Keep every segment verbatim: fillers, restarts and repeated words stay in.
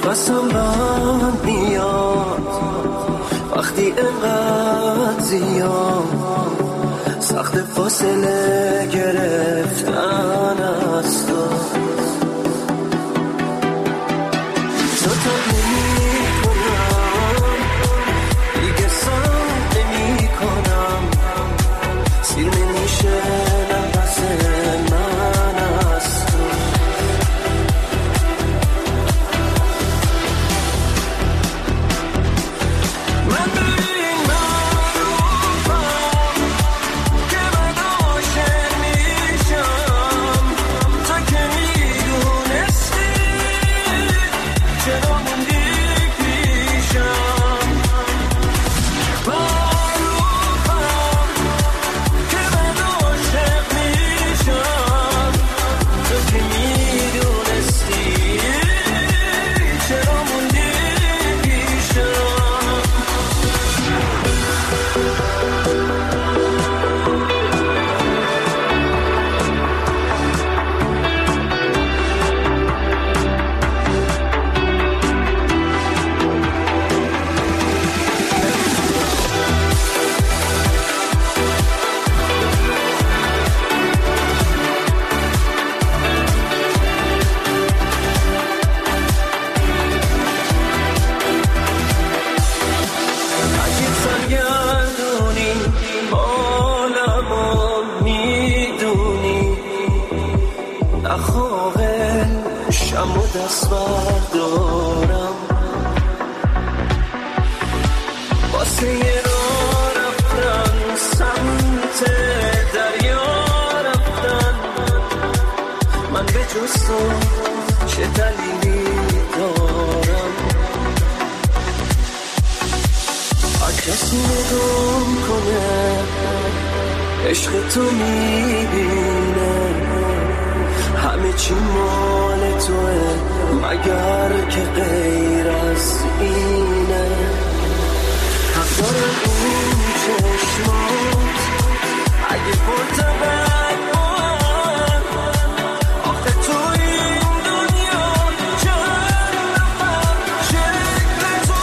نفسم بند میاد وقتی اینقدر زیاد سخت فاصله گرفتن از تو. زودت نمی کنم دیگه سم نمی کنم سیر نمیشه نفس من از تو. من ببین معروفم که من عاشق میشم تو که میدونستی چرا موندی پیشم. معروفم که من عاشق میشم تو که میدونستی چرا موندی پیشم. اگه سرگردونی حالمو میدونی نخواهه شم و دست بردارم واسه یه راه رفتن سمت دریا رفتن. من به جز تو چه دلیلی دارم کسی نگم کنه عشق تو میبینه همه چی مال توه مگر که غیر از اینه. حق دارم این چشمات اگه پرتبت من آخه تو این دنیا چند نفر شکل تو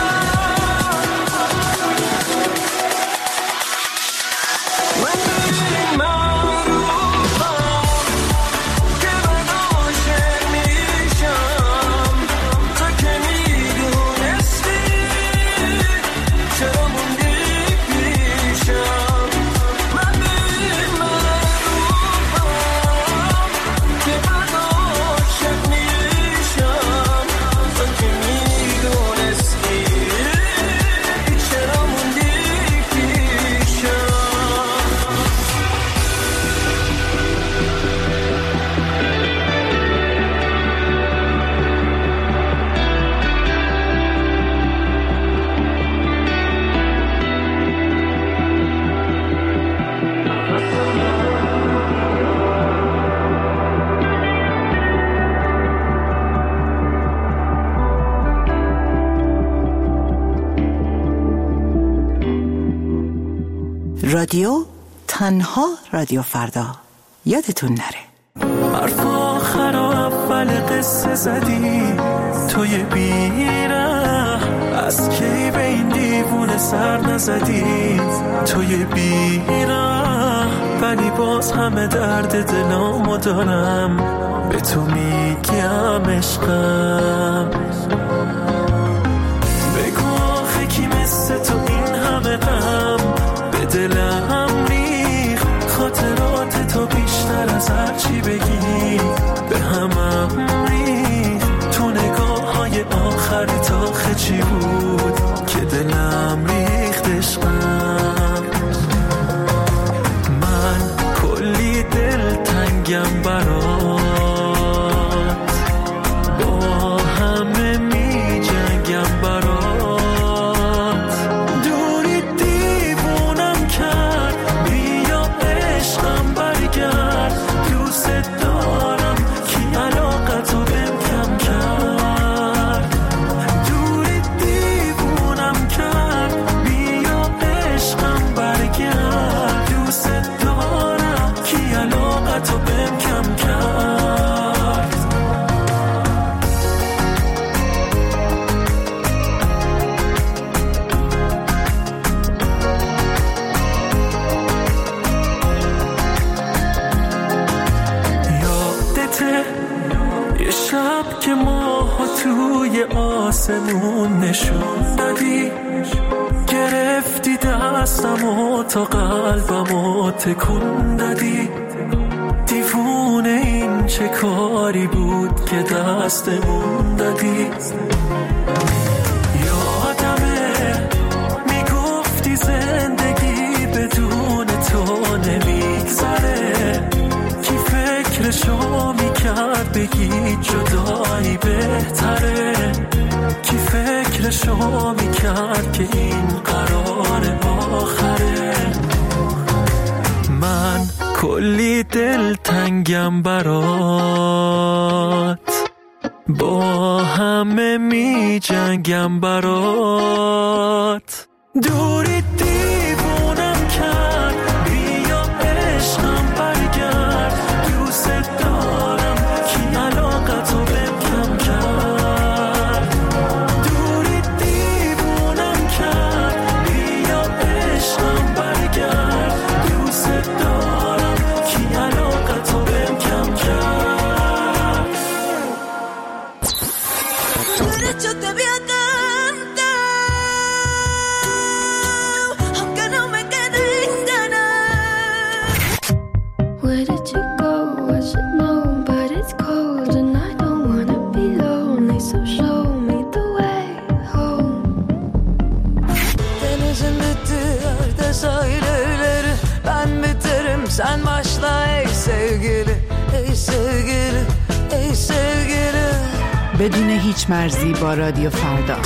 من ببین معروفم که من عاشق میشم تو که میدونستی چرا موندی پیشم. من ببین معروفم که من عاشق میشم تو که میدونستی چرا موندی پیشم. رادیو تنها رادیو فردا یادتون نره. حرف آخر و اول قصه زدی توی بیره از کی به این دیوونه سر نزدی توی بیره ولی باز همه درد دلامو دارم به تو میگم عشقم. بگو آخه کی مثل تو این همه غم به دلم ریخ خاطرات تو بیشتر از هر چی بگی به همم ریخ تو نگاه های آخر تا خچی بود که دلم ریخت عشقم. من کلی دل تنگم برات با همه می جنگم برات دوری دیوونم کرد بیا عشقم برگرد دوست دارم کی علاقتو بهم کم کرد دوری دیوونم کرد که ماها توی آسمون نشون دادی، گرفتی دستم و تا قلبم و تکون دادی. دیوونه این چه کاری بود که دستمون دادی. یادمه میگفتی زندگی بدون تو نمیگذره، کی فکرشو میکرد بگی جدایی بهتره، کی فکرشو میکرد که این قرار آخره. من کلی دل تنگم برات، با همه می جنگم برات. دوری دیوونم کرد، بیا عشقم برگرد. دوست دارم کی علاقتو بهم کم کرد. دوری دیوونم کرد، بیا عشقم برگرد. دوست دارم کی علاقتو بهم کم کرد. Yo te voy a cantar, aunque no me queden ganas. Where did you go? I should know, but it's cold and I don't wanna be lonely. So show me the way home. Denizin bittiği sahilleri, ben biterim sen başla ey sevgili, ey sevgili, ey sevgili. بدون هیچ مرزی با رادیو فردا.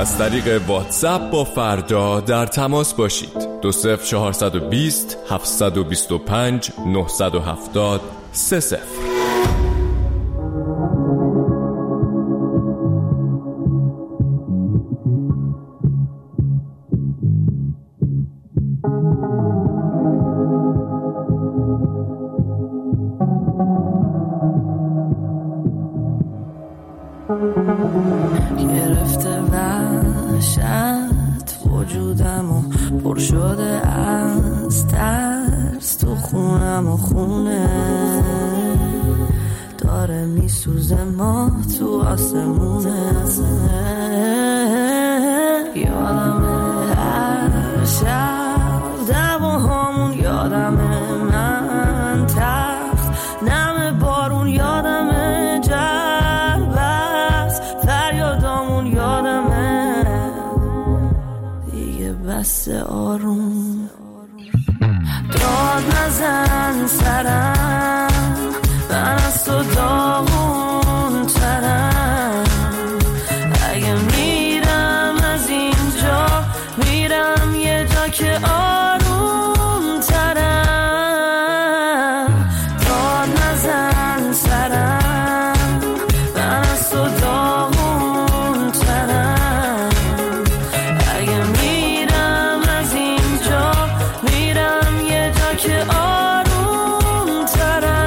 از طریق واتساپ با فردا در تماس باشید. دو صفر چهارصد و بیست هفتصد و بیست و پنج نهصد و هفتاد سه صفر. گرفته وحشت وجودم و پر شده از ترس، تو خونم و خونه داره میسوزه، ما تو آسمونه. یادمه هر شب دعواهامون، یادمه من تخت نم بارون، یادمه جربست فریادامون، یادمه دیگه بس آروم. داد نزن سرم، من از تو داغون ترم. اگه میرم از اینجا، میرم یه جا که آروم ترم. داد نزن سرم، من از تو داغون ترم. اگه میرم از اینجا، میرم یه جا که آروم ترم.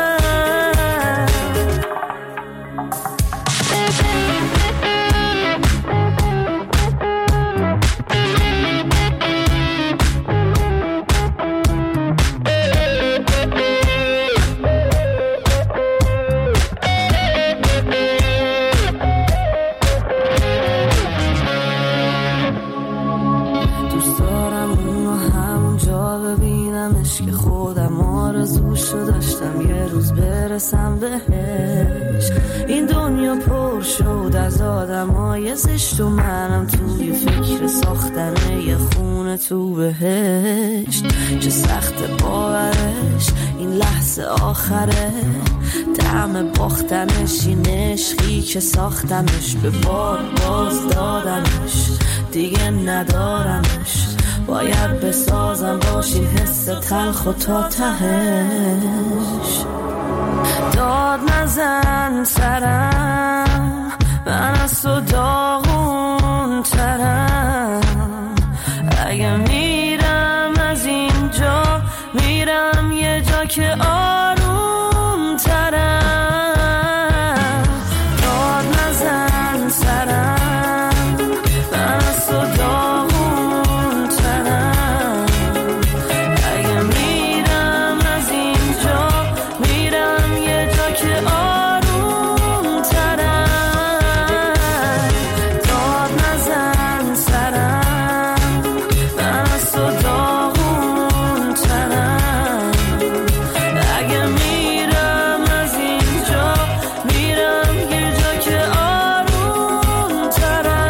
دوست دارم اونو همونجا ببینمش که خودم آرزوشو داشتم یه روز برسم بهش. این دنیا پر شد از آدمای زشت و منم توی فکر ساختن یه خونه تو بهشت. چه سخت باورش این لحظه آخره، طعم باختنش این عشقی که ساختمش، به بار باز دادمش دیگه ندارمش. باید بسازم باش این حس تلخ و تا تهش. داد نزن سرم، من از تو داغون ترم. اگه میرم از اینجا، میرم یه جا که آروم ترم. داد نزن سرم، من از تو داغون ترم. اگه میرم از اینجا، میرم یه جا که آروم ترم. داد نزن سرم، من از تو داغون ترم. اگه میرم از اینجا، میرم یه جا که آروم ترم.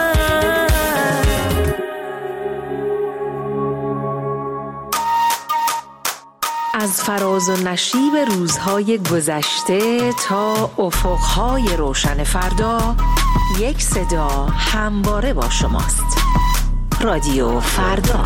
از فراز و نشیب روزهای گذشته تا افقهای روشن فردا، یک صدا همواره با شماست. رادیو فردا.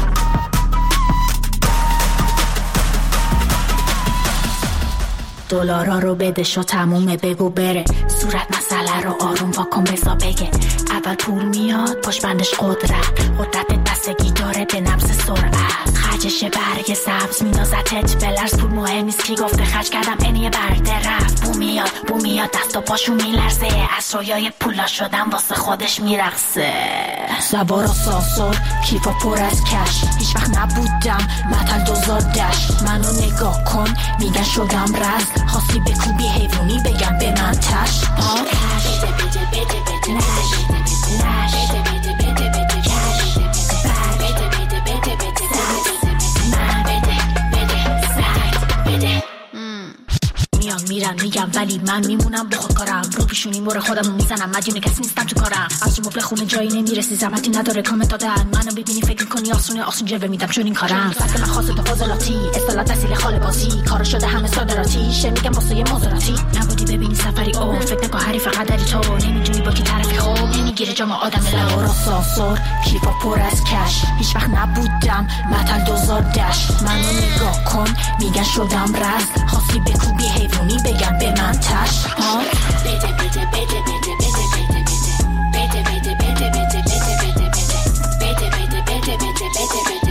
دلارا رو بده شو تمومه بگو بره، صورت مسئله رو آروم واکن بزا بگه. اول پول میاد پاش بندش قدرت، قدرت بستگی داره به نبض سرعت. خرجش برگ سبز مینازتت بلرز، پول مهم نیست کی گفته خرج کردم اینی برگ درفت. بو میاد بو میاد دست و پاشو میلرزه، از رویای پولا شدم واسه خودش میرقصه. سوار آسانسور کیفا پر از کش، هیچ وقت نبودم متل دوزادش. منو نگاه کن میگن شدم رز، خواستی بکوبی حیوانی بگم به من تش. ها بده بده بده بده نش نش بده بده بده بده کش بده بده بده بده بده من بده بده سگ بده. میان میرن میگم ولی من میمونم با خود کارم، رو پیشونی مور خودم میزنم، مدیون کسی نیستم تو کارم. از مبل خونه جایی نمیرسی، زحمتی نداره کامنت دادن. منو ببینی فکر کنی آسونه، آسون جلوه میدم چون این کارم. فقط من خاصه تو فاضلاتی، اصطلاح وسیله خاله بازی، کارا شده همه صادراتی. شه میگم واسه یه مزاراتی، نبودی ببینی سفری او، فکر نکن حریف قدری تو، نمیدونی با کی طرفی. خوب نمیدونی میگیره جام آدم لوار و سانسور کیفا پر از کش هیچ وقت نبودم متل دوزار دش منو نگاه کن میگن شدم رزل خواستی بکوبی حیوانی بگم به من تش ها بده بده بده بده بده بده بده بده بده بده بده بده بده بده بده بده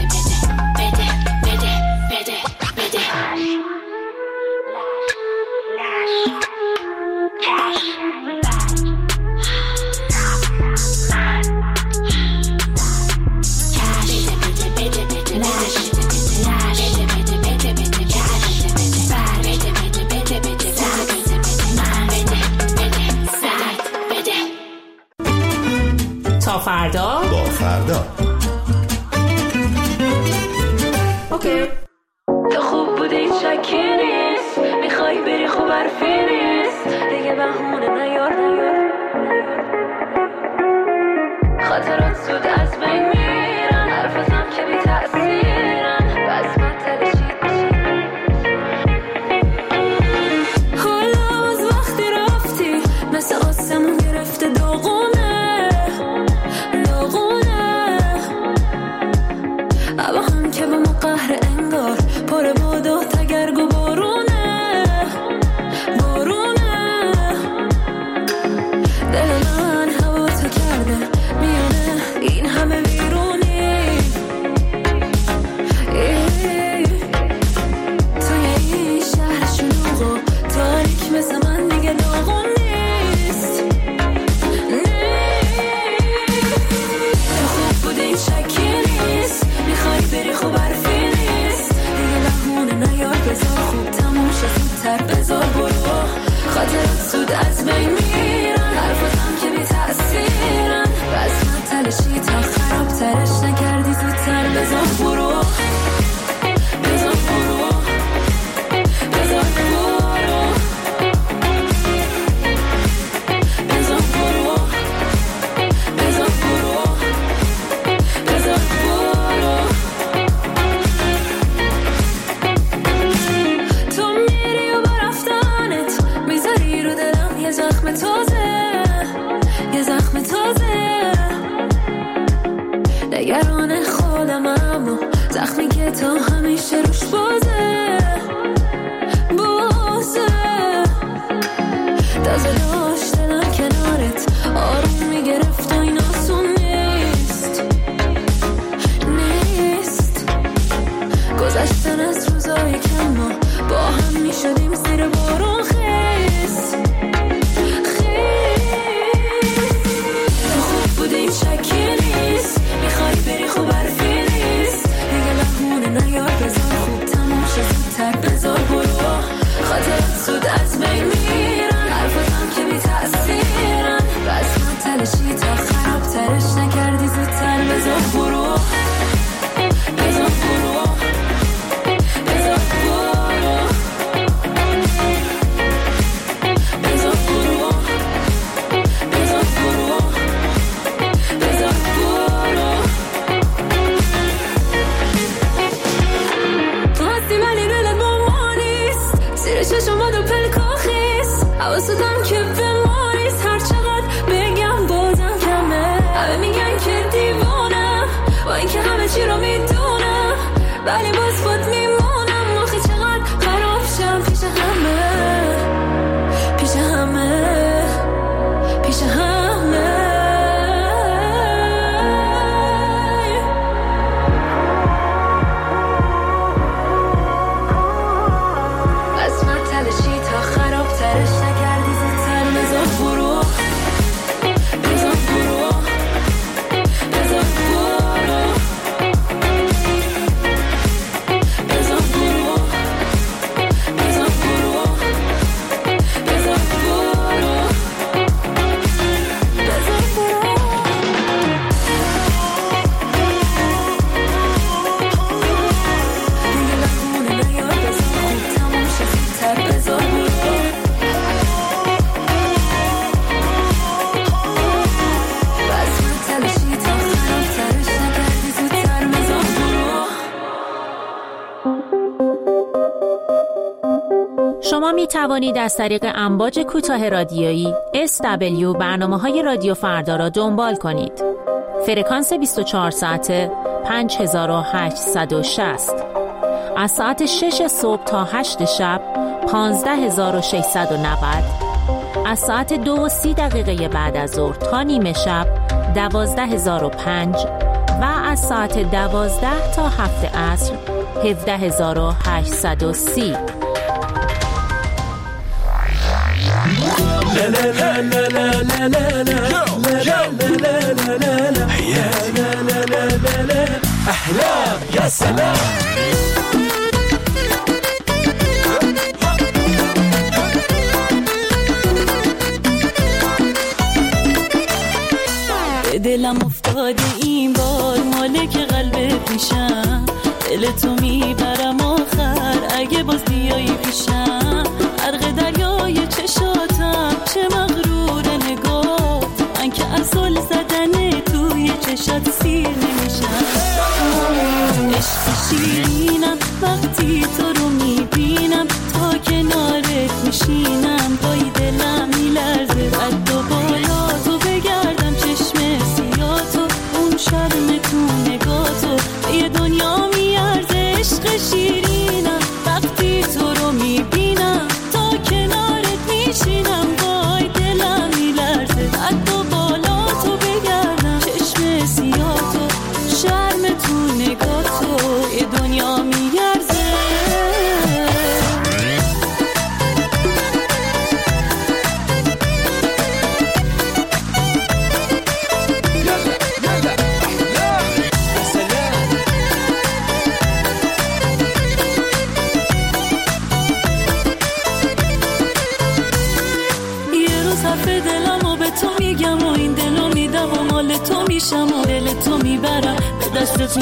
بده بده بده تا فردا با فردا اوکی تو خوب بودی شکی نیست میخوای بری خوب حرفی نیست دیگه بهونه نیار نیار خاطرات زود از بین میرن حرفتم که بی تأثیرن بس مطل شید بشید حالا از وقتی رفتی مثل آسمون گرفته داغونه داغونه اما هم که به ما قهر انگار پر باد و تگرگ و بارونه بارونه دل من هوا تو کرده میونه این همه ویرونی توی این شهر شلوغ و تاریک مثل من دیگه داغون نیست تو خوب بودی شکی نیست میخوای بری خوب حرفی نیست دیگه بهونه نیار بذار خوب تموم شد زودتر بذار برو خاطرات زود از بین میرن حرفتم که بی تأثیرن بس مطلشی تا خراب ترش نکردی زودتر بذار برو بذار برو بذار برو بذار برو بذار برو بذار برو تو میری و با رفتنت میذاری رو دلم یه زخم تازه یه زخم تازه نگران خودم اما زخمی که تا همیشه روش بازه بازه تازه داشت دلم کنارت آروم میگرفت و این آسون نیست نیست گذشتن از روزای کم ما با هم میشدیم زیر بارون خیست تو خوب بودی شکی نیست میخوای بری خوب حرفی نیست دیگه بهونه نیار بذار خوب تموم شد زودتر بذار برو خاطرات زود از بین میرن حرفتم که بی تأثیرن بس مطلشی تا خراب ترش نکردی زودتر بذار برو بذار برو بذار برو بذار برو بذار برو بذار برو تو هستی ولی دلت با ما نیست زیر چشمات و پلکاخیست حواستم که به ما نیست هر چقدر بگم بازم کمه همه میگن که دیوانم با اینکه همه چی رو میدونم ولی باز خود میمونم آخه چقدر خراب شم پیش همه پیش همه پیش همه بس مطلشی تا خراب ترش نکردی زودتر بذار برو بذار برو بذار برو بذار برو بذار برو بذار برو بذار برو دیگه بهونه نیار بذار خوب تموم شد زودتر بذار برو شما می توانید از طریق امواج کوتاه رادیویی اس دبلیو برنامه‌های رادیو فردا را دنبال کنید. فرکانس بیست و چهار ساعته پنج هزار و هشتصد و شصت. از ساعت شش صبح تا هشت شب پانزده هزار و ششصد و نود. از ساعت دو و سی دقیقه بعد از ظهر تا نیمه شب دوازده هزار و پنج و از ساعت دوازده تا هفت عصر هفده هزار و هشتصد و سی. احلام یا سلام. دلم افتاده این بار مالک قلب پیشم، دل تو میبرم آخر اگه باز بیایی پیشم. غرق دریای چشاتم چه مغرور نگاه، من که از زل زدن توی چشات سیر نمیشم. عشق شیرینم وقتی تو رو میبینم، تا کنارت میشینم پای دلم میلرزه. قد و بالا تو بگردم چشم سیاتو، اون شرم تو نگاتو یه دنیا میارزه. عشق شیرینم وقتی تو رو میبینم، تا کنارت میشینم پای دلم میلرزه. قد و بالا تو بگردم چشم سیاتو، شرم تو نگاتو یه دنیا میارزه. و دل تو میبرم به دست تو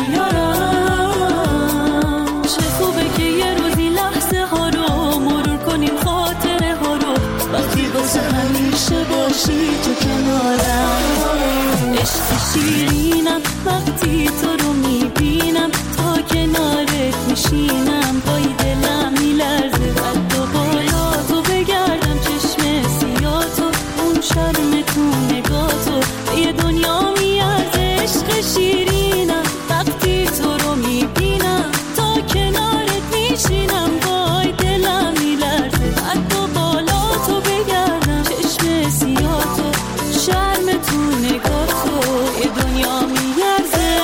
یارم. چه خوبه که یه روزی لحظه ها رو مرور کنیم، خاطره ها رو وقتی واسه همیشه باشی تو کنارم. عشق شیرینم وقتی تو رو میبینم، تا کنارت میشینم پای دلم میلرزه. قد و بالا تو بگردم چشم سیاتو، اون شرم تو نگاتو یه دنیا میارزه. عشق شیرینم وقتی تو رو میبینم، تا کنارت میشینم پای دلم میلرزه. قد و بالا تو بگردم چشم سیاتو، شرم تو نگاتو یه دنیا میارزه.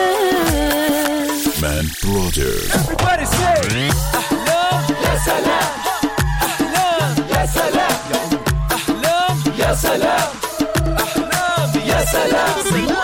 من برادر. Everybody say احلام یا سلام، احلام یا سلام، احلام یا سلام، احلام یا سلام.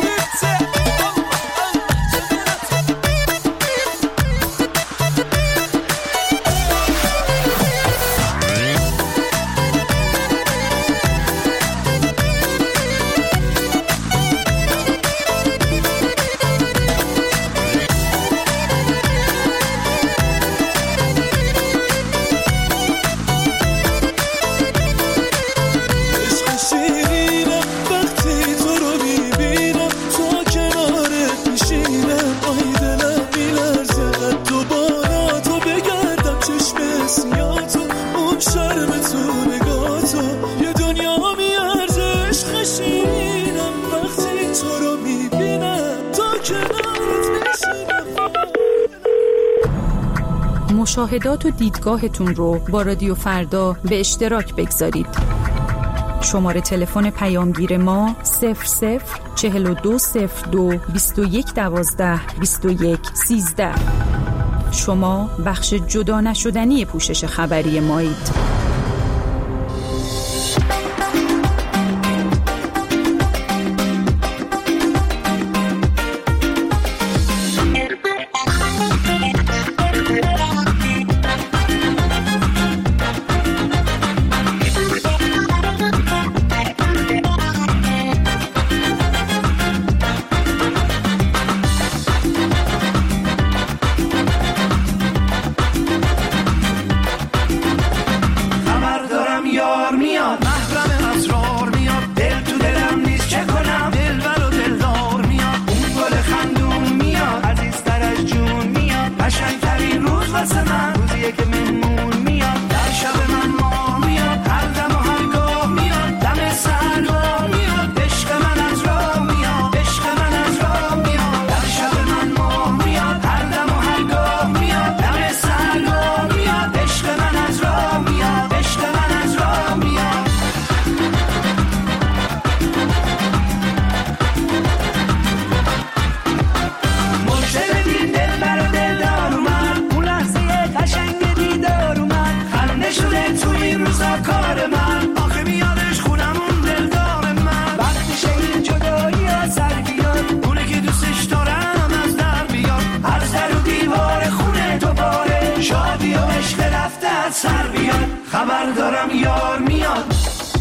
مشاهدات و دیدگاهتون رو با رادیو فردا به اشتراک بگذارید. شماره تلفن پیامگیر ما صفر صفر چهل و دو صفر دو بیست و یک دوازده بیست و یک سیزده. شما بخش جدا نشدنی پوشش خبری مایید. سر بیاد، خبر دارم یار میاد.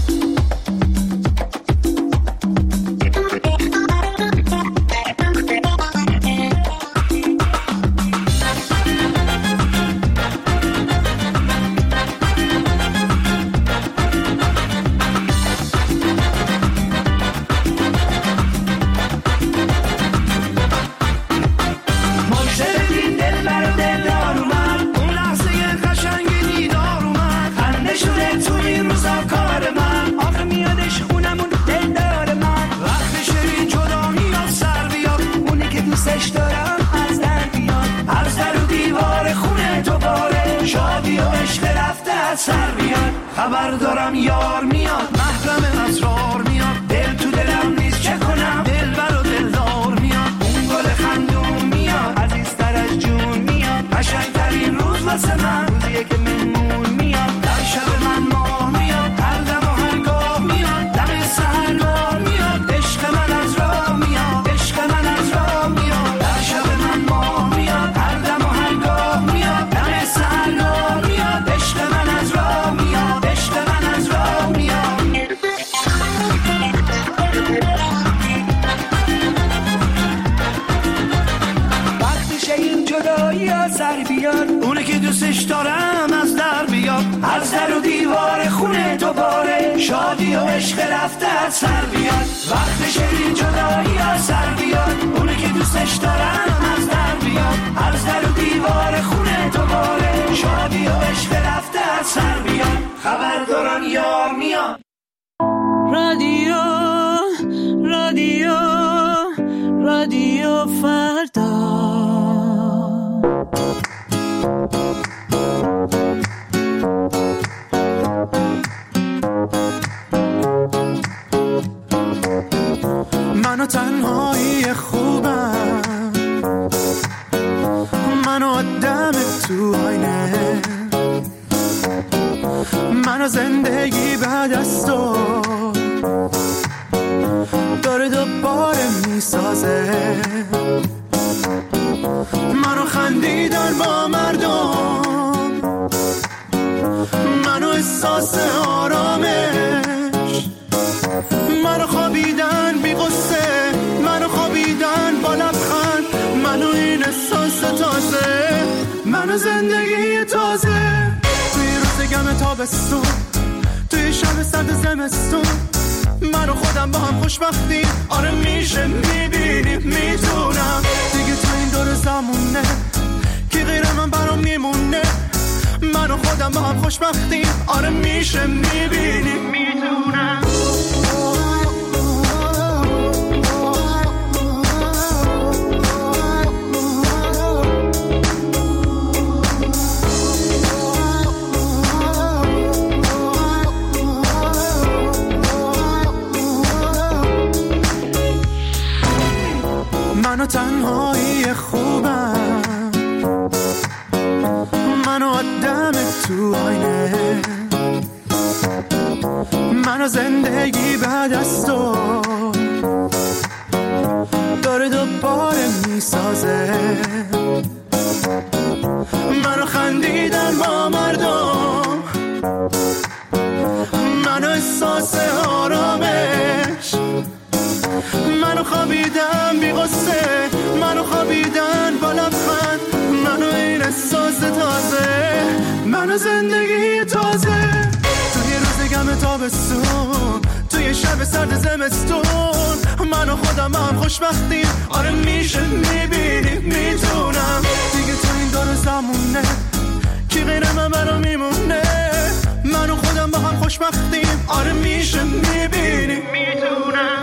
سر بیاد، خبر دارم یار میاد، محرم اسرار میاد، دل تو دلم نیست چه کنم، دل بر و دلدار میاد، اون گل خندون میاد، عزیزتر از جون میاد، قشنگترین روز واسه من روزیه که مهمون میاد، در شب من ماه میاد، هر دم و هر گاه میاد، دم سحرگاه میاد، عشق من از راه میاد، عشق من از راه میاد، در شب من ماه میاد، هر دم و هر گاه میاد، دم سحرگاه میاد، عشق من از راه میاد، عشق من از راه میاد. وقتی شه این جدایی ها سر بیاد، اونه که دوستش دارم از در بیاد، از در و دیوار خونه دوباره شادی و عشق رفته از سر بیاد. وقتی شه این جدایی ها سر بیاد، اونه که دوستش دارم از در بیاد، از در و دیوار خونه دوباره شادی و عشق رفته از سر بیاد، خبر دارم یار میاد. رادیو رادیو رادیو فردا. منو تنهایی خوبم، منو آدم تو آینه، منو زندگی بعد از تو داره دوباره میسازه، منو خندیدن با مردم، منو احساس آرامش، منو خوابیدن بی قصه، منو خوابیدن با لبخند، منو این احساس تازه، منو زندگی تازه، توی روز گم تابستون، توی شب سرد زمستون، من و خودم با هم خوشبختی، آره میشه میبینی میدونم، دیگه تو این دور زمونه کی غیر من برام میمونه، من و خودم با هم خوشبختی، آره میشه میبینی میدونم. منو تنهایی خوبم، منو آدم تو آینه، منو زندگی بعد از تو داره دوباره میسازه، منو خندیدن با مردم، منو احساس آرامش، منو خوابیدم بی غصه، منو خوابیدن با لبخند، منو این احساس تازه، منو زندگی تازه، توی روز گم تابستون، توی شب سرد زمستون، منو خودم هم خوشبختیم، آره میشه میبینی میدونم، دیگه تو این دور زمونه کی غیر من برام میمونه، منو خودم با هم خوشبختیم، آره میشه میبینی میدونم.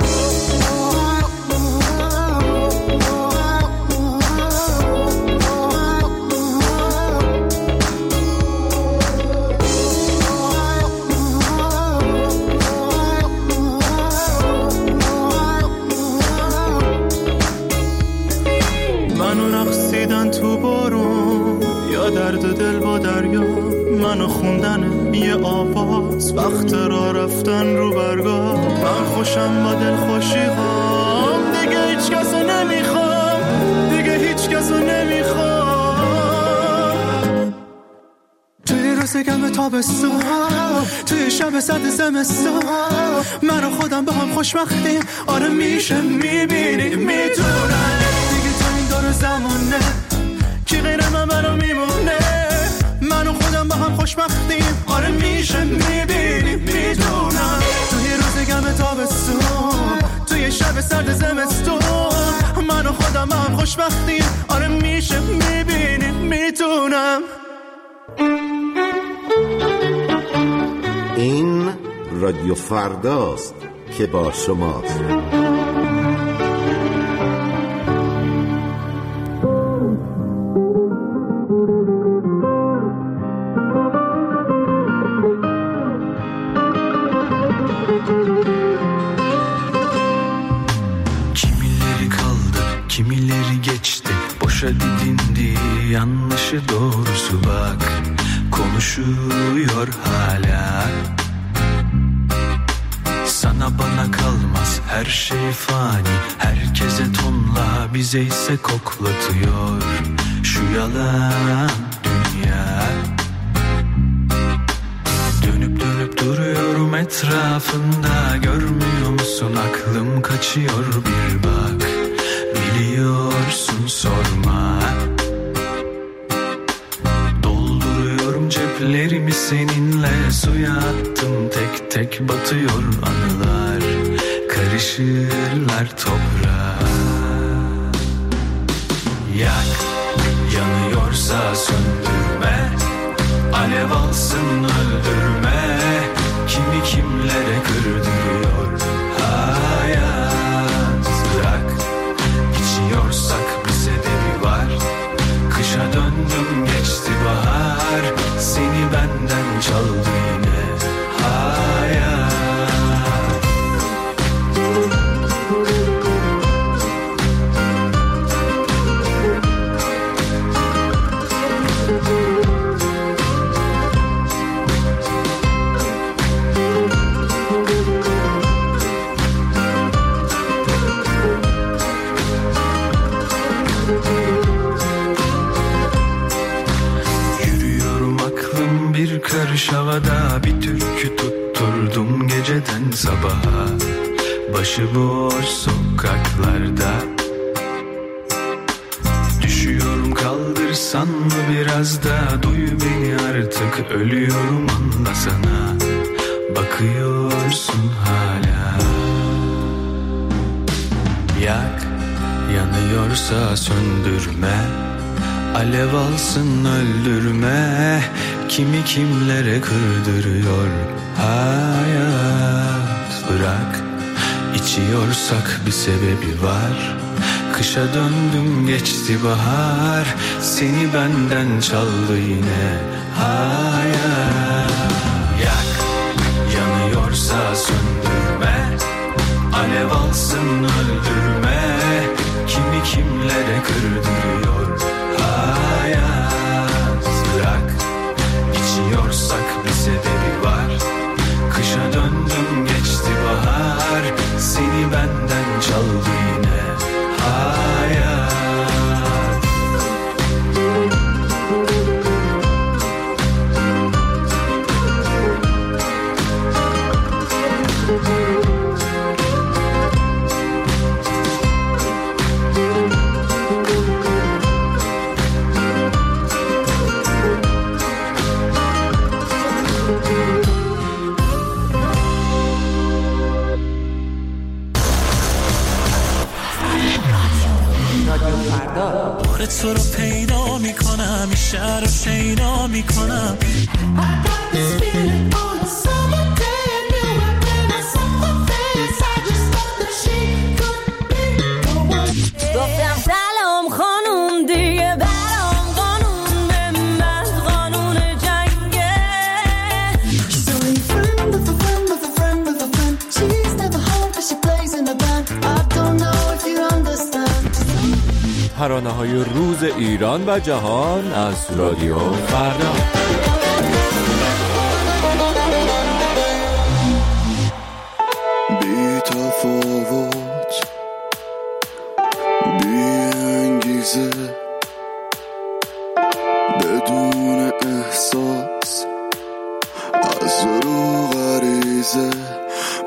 تو بارون یا درد دل با دریا، منو خوندن یه آواز، وقت را رفتن رو برگاه، من خوشم با دل خوشی هام، دیگه هیچ کسو نمیخوام، دیگه هیچ کسو نمیخوام، توی روز گرم تابستون، توی شب سرد زمستون، من و خودم با هم خوشبختیم. آره میشه میبینی میدونم دیگه تا این دور زمونه کی غیر من منو میمونه. من و خودم با هم خوشبختیم. آره میشه میبینی میدونم توی روز گرم تابستون، توی شب سرد زمستون، من و خودم با هم خوشبختیم. آره میشه میبینی میدونم. این رادیو فرداست که با شماست. Kimileri kaldı, kimileri geçti, boşa didindi yanlışı doğrusu bak, konuşuyor hala. Sana bana kalmaz her şey fani, herkese tonla bize ise koklatıyor şu yalan dünya. Dönüp dönüp duruyorum etrafında, görmüyor musun aklım kaçıyor bir bak, biliyorsun sorma. Dolduruyorum ceplerimi seninle, suya attım tek tek batıyor anılar, karışırlar toprağa. Yak, yanıyorsa söndürme, alev alsın öldürme, kimi kimlere kırdırıyor hayat. Bırak, içiyorsak bir sebebi var, kışa döndüm geçti bahar, seni benden çaldı yine hayat. Karış havada bir türkü tutturdum geceden sabaha, başıboş sokaklarda. Düşüyorum kaldırsan mı biraz da, duy beni artık ölüyorum anlasana, bakıyorsun hala. Yak, yanıyorsa söndürme, alev alsın öldürme, kimi kimlere kırdırıyor hayat. Bırak, içiyorsak bir sebebi var, kışa döndüm geçti bahar, seni benden çaldı yine hayat. Yak, yanıyorsa söndürme, alev alsın öldürme, kimi kimlere kırdırıyor hayat. Bırak, içiyorsak bir sebebi var, kışa döndüm geçti bahar, seni benden çaldı yine hayat. تو رو پیدا میکنم، این شهر رو شیدا میکنم. گفتم سلام خانوم دیگه برام قانون به من قانون جنگه. She's only a friend of a friend of a friend of a friend. She's never home but she plays in a band. I don't know if you understand. ترانه‌های روز ایران و جهان از رادیو فردا. بی تفاوت، بی انگیزه، بدون احساس،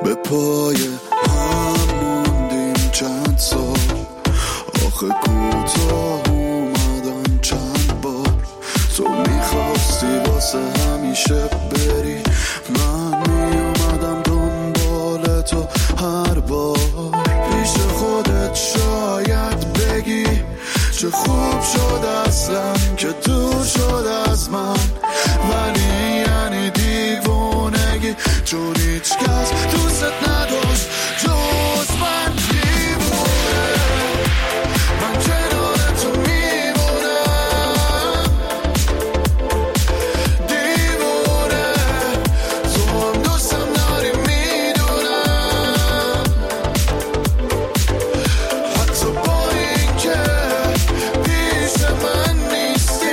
به پای هم موندیم چند سال، آخه کوتاه اومدن چند بار. تو میخواستی واسه همیشه بری، من میومدم دنبال تو هر بار. پیش خودت شاید بگی چه خوب شد اصلا که دور شد از من، ولی یعنی دیوونگی، چون هیچ کس دوست نداشت جز من. دیوونه من کنار تو میمونم، دیوونه تو هم دوستم داری میدونم، حتی با این که پیش من نیستی.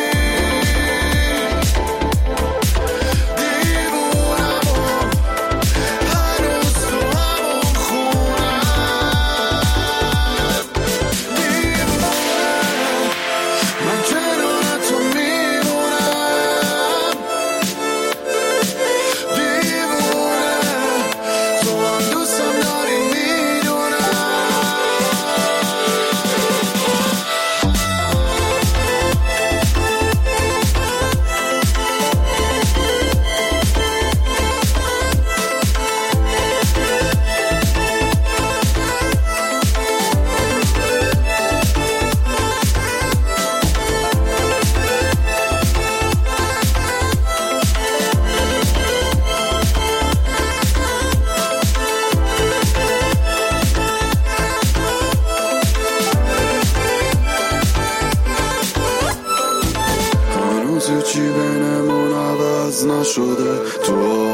چی بینمون عوض نشده، تو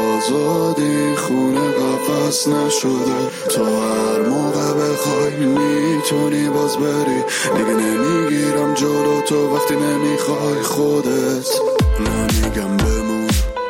آزادی خونه قفص نشده. تو هر موقع بخوای میتونی باز بری، دیگه نمیگیرم جلو تو وقتی نمیخوای خودت. نمیگم بمون،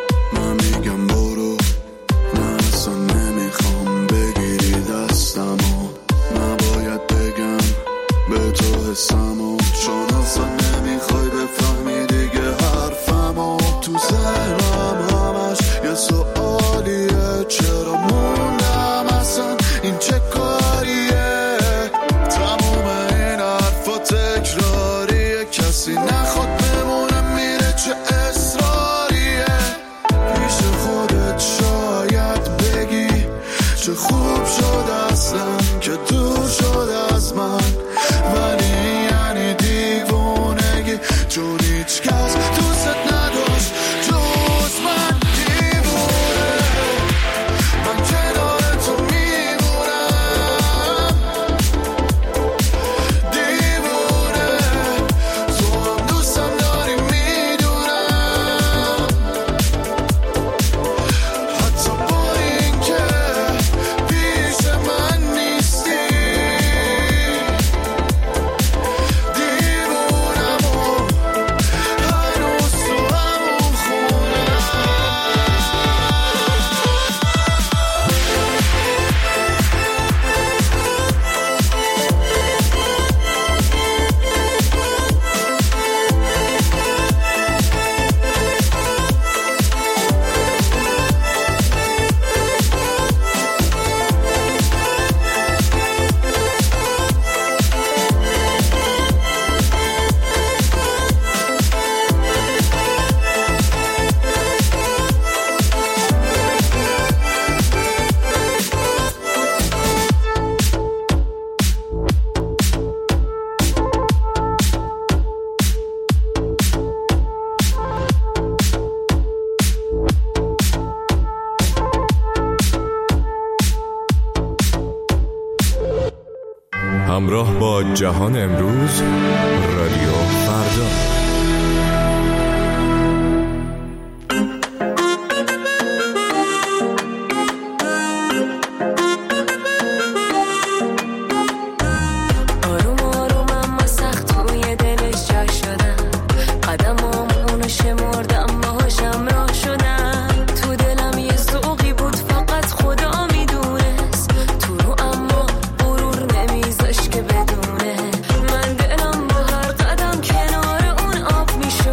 نمیگم برو، نه اصلا نمیخوام بگیری دستمو. نباید بگم به تو حسمو، چون اصلا نمیخوای بفهمی دیگه حرفمو. تو ذهنم همش یه سوالیه، چرا موندم اصلا، این چه کاریه؟ تموم این حرفا تکراریه، کسی نخواد بمونه میره، چه اصراریه. پیش خودت شاید بگی چه خوب شد اصلا که دور شد از من، ولی یعنی دیوونگی، چون هیچ کس دوست نداشت جز من. دیوونه من کنار تو میمونم، دیوونه تو هم دوستم داری میدونم، حتی با این که پیش من نیستی. همراه با جهان امروز، رادیو فردا. من دلم با هر قدم کنار اون آب میشه.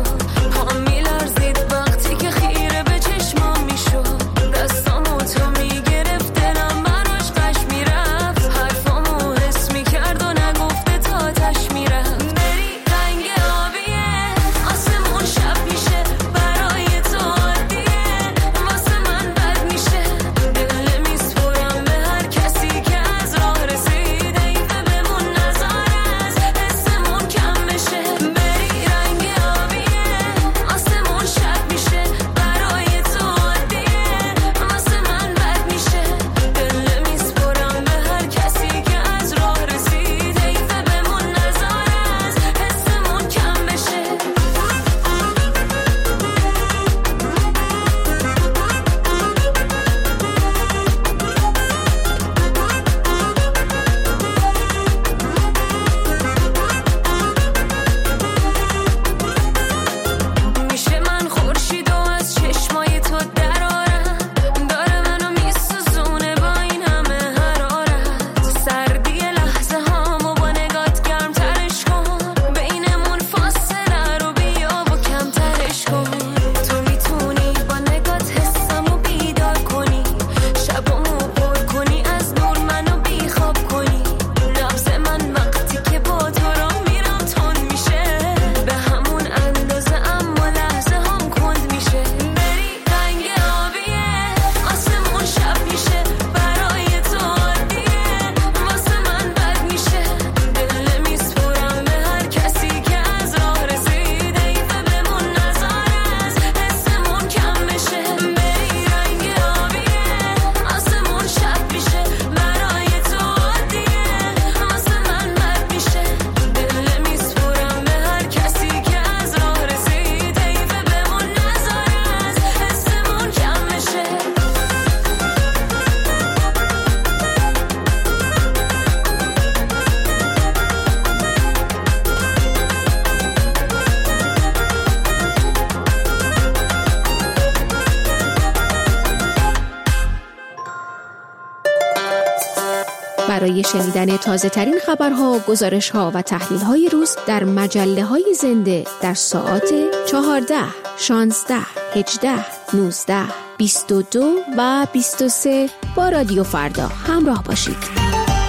برای شنیدن تازه ترین خبرها، گزارشها و تحلیل های روز در مجله های زنده در ساعات چهارده، شانزده، هجده، نوزده، بیست و دو و بیست و سه با رادیو فردا همراه باشید.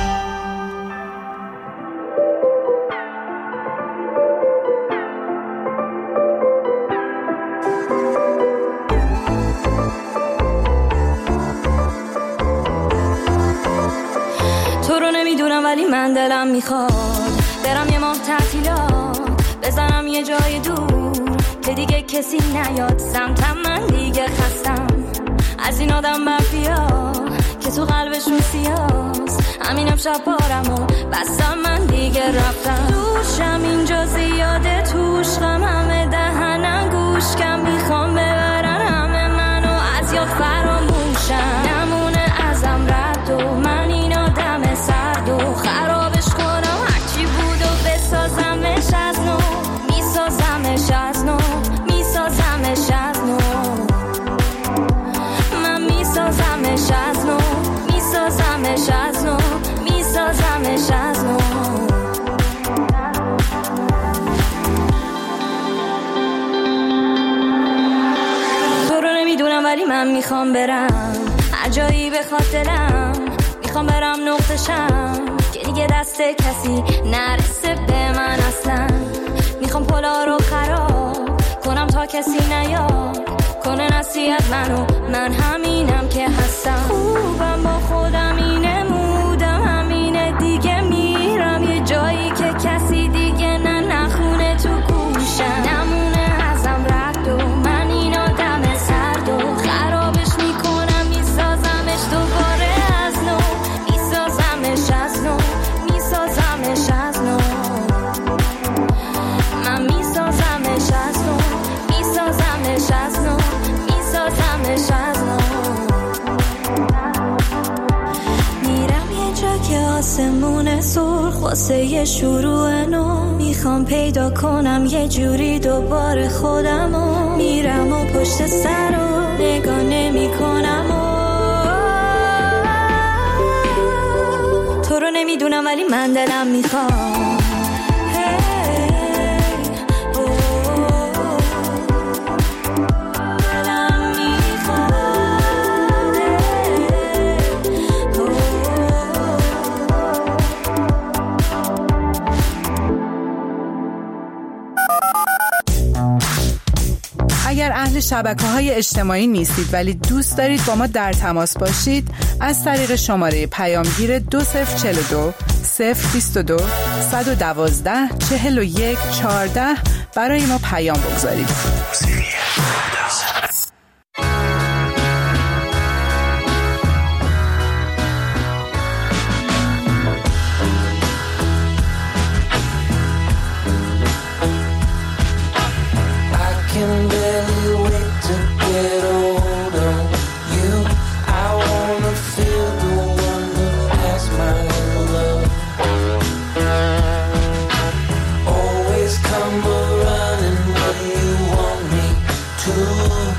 تو رو نمیدونم ولی من دلم میخواد برم یه ماه تعطیلات، بزنم یه جای دور که دیگه کسی نیاد سمتم. من دیگه خستم از این آدم مافیا که تو قلبشون سیاست. همینم شب بارمو بستم، من دیگه رفتم. دوشم اینجا زیاده، توش غم همه دهنم گوش کم، میخوام ببرن همه منو از یاد فراموشم. نمونه ازم رد و من این آدم سرد و خرابش کنم، هرچی بود و بسازمش از نو، میسازمش از نو، میسازمش از نو، من میسازمش از نو، میسازمش از نو، میسازمش از نو. تو رو نمیدونم ولی من میخوام برم هر جایی بخواد دلم، میخوام برم نقطشم که دیگه دست کسی نرسه به من اصلا. میخوام پلا رو خراب کنم تا کسی نیاد کنه نصیحت منو، من همینم که هستم. خوبم با خودم اینه، مودم همینه دیگه، میرم یه جایی که کسی دیگه نه نخونه تو گوشم. نمونه ازم رد و من این آدم سرد و خرابش میکنم، میسازمش دوباره از نو، میسازمش از نو، میسازمش از نو، من میسازمش از نو، میسازمش از نو، میسازمش از نو. میرم یه جا که آسمون سرخ واسه یه شروع نو، میخوام پیدا کنم یه جوری دوباره خودمو. میرم و پشت سر و نگاه نمی کنم و تو رو نمیدونم ولی من دلم میخوام. اگر اهل شبکه‌های اجتماعی نیستید ولی دوست دارید با ما در تماس باشید، از طریق شماره پیامگیر دو صفر چهل و دو صفر بیست و دو صد و دوازده چهل و یک چهارده برای ما پیام بگذارید. Come running when you want me to.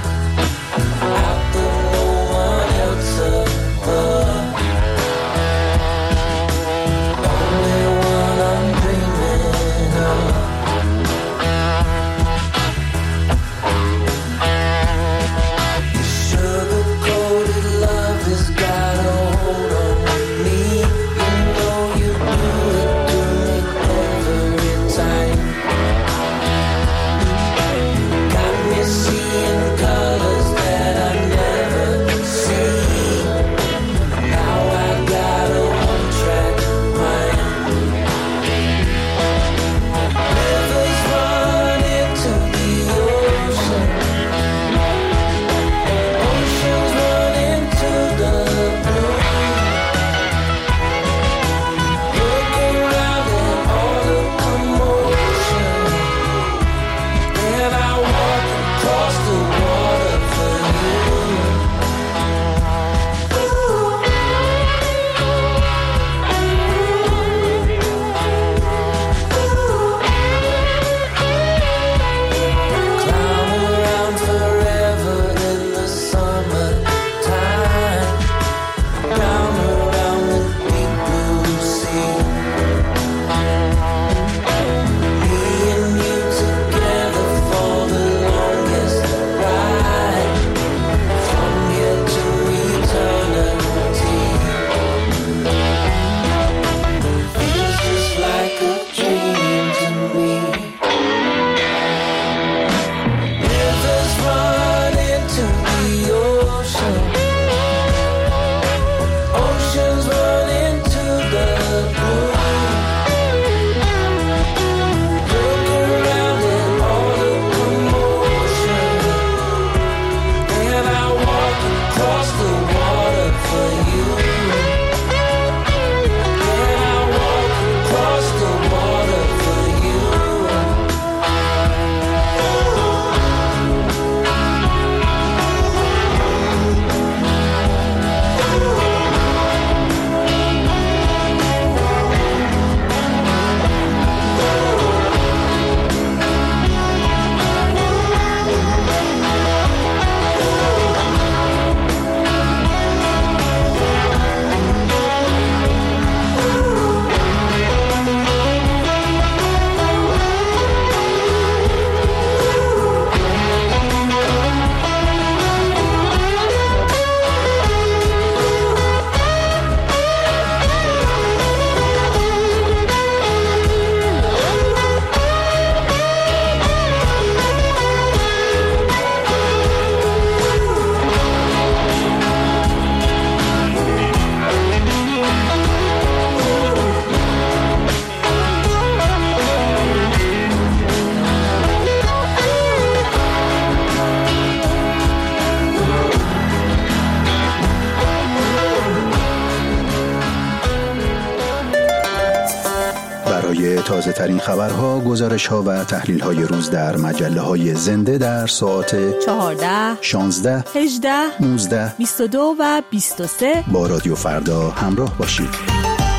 تازه ترین خبرها، گزارش ها و تحلیل های روز در مجله های زنده در ساعت چهارده، شانزده، هجده، نوزده، بیست و دو و بیست و سه با رادیو فردا همراه باشید.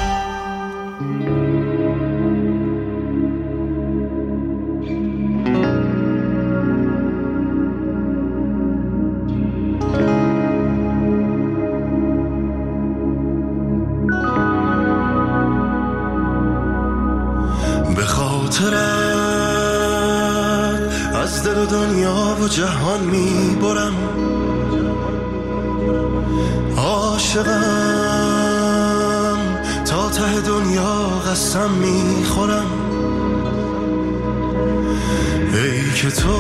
از دل و دنیا و جهان می برم، عاشقم تا ته دنیا قسم می خورم. ای که تو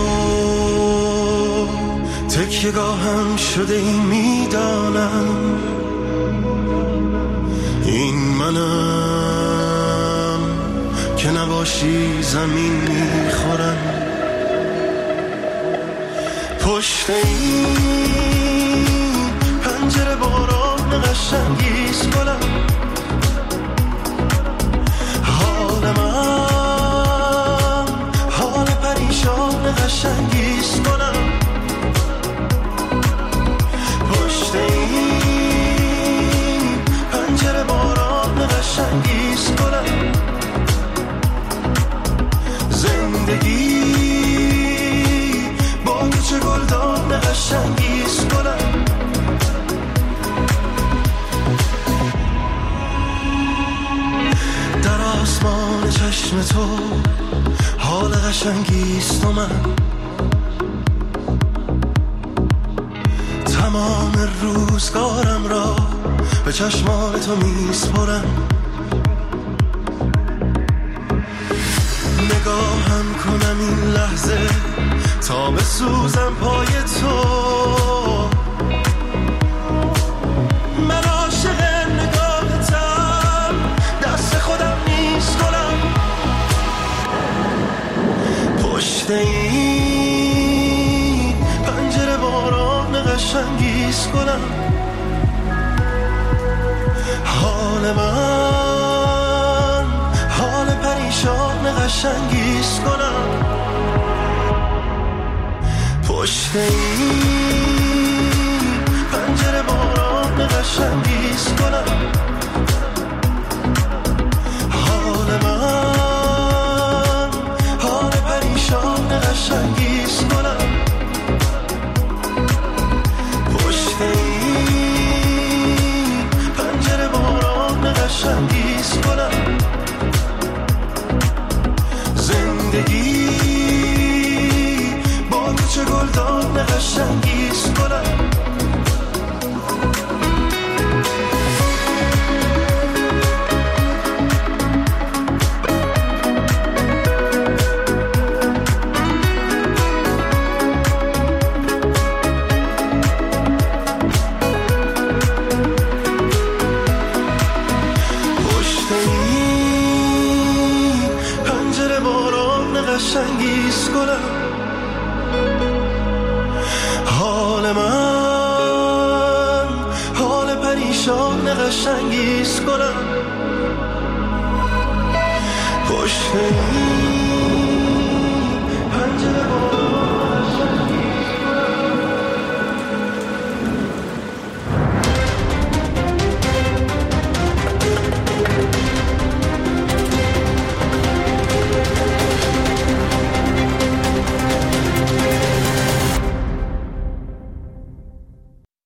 تکیه‌گاهم شده ای می دانم، این منم که نباشی زمین می خورم. پشت این پنجره باران قشنگیست گلم، حال من حال پریشان قشنگیست گلم. پشت این پنجره باران قشنگیست گلم. زندگی چه گلدان قشنگیست گلم. در آسمان چشم تو حال قشنگیست و من تمام روزگارم را به چشمان تو میسپرم. نگاهم کنم این لحظه تا بسوزم پای تو، من عاشق نگاهتم، دست خودم نیست گلم. پشت این پنجره باران قشنگیست گلم، حال من حال پریشان قشنگیست گلم. پشت این پنجره باران قشنگیست گلم، حال من حال پریشان قشنگیست گلم. پشت این پنجره باران قشنگیست گلم. زندگی چه گلدان قشنگیست گلم. پشت این پنجره باران قشنگیست گلم، حال من حال پریشان قشنگیست گلم. پشت این